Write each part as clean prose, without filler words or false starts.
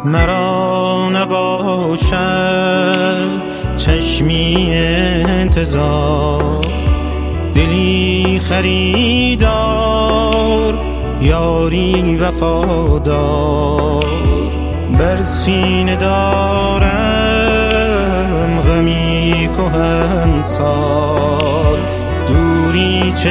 مرا نباشد چشمی انتظار، دلی خریدار، یاری وفادار. بر سینه دارم غمی کهنسال، دوری چه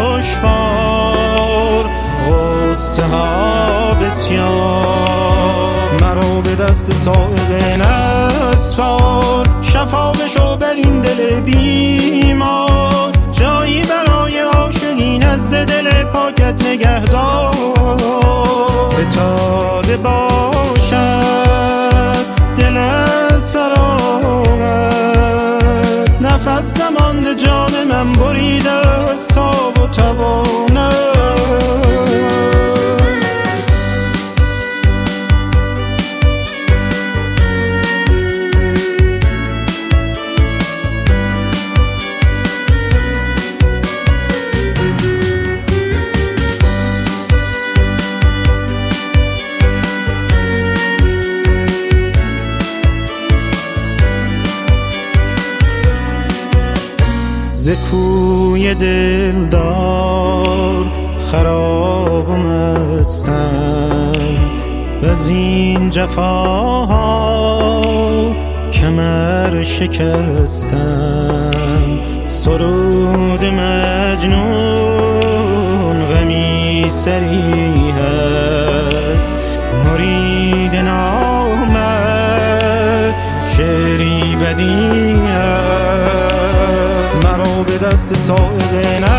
دشوار، غصه ها بسیار. مرا به دست ساعد نسپار، شفا بشو بر این دل بیمار. جایی برای عاشقی نزد دل پاکت نگهدار. فتاده باشد دل از فراغت، نفس نمانده جان من بریده از تاب و توانت. ز کوی دلدار خراب و مستم، وز این جفاها کمر شکستم. سرود مجنون غمی سری هست، مرید نامد شعری بدی هست. مرا به دست ساعد